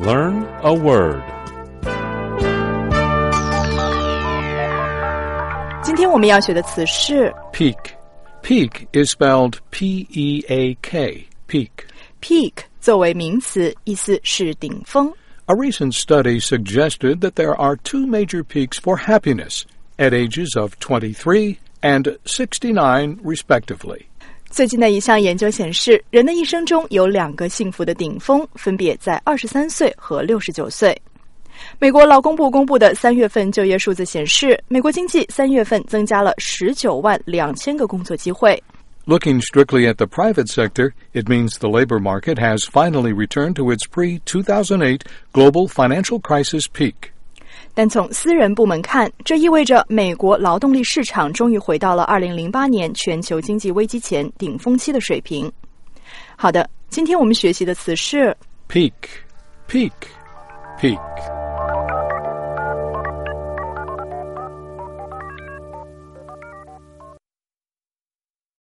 Learn a word. 今天我们要学的词是 Peak. Peak is spelled P-E-A-K. Peak. peak 作为名词，意思是顶峰。 A recent study suggested that there are two major peaks for happiness at ages of 23 and 69, respectively. 最近的一项研究显示，人的一生中有2个幸福的顶峰，分别在23岁和69岁。美国劳工部公布的3月份就业数字显示，美国经济3月份增加了19万2千个工作机会。 Looking strictly at the private sector, it means the labor market has finally returned to its pre-2008 global financial crisis peak. 但从私人部门看，这意味着美国劳动力市场终于回到了2008年全球经济危机前顶峰期的水平。好的，今天我们学习的词是 Peak, peak, peak.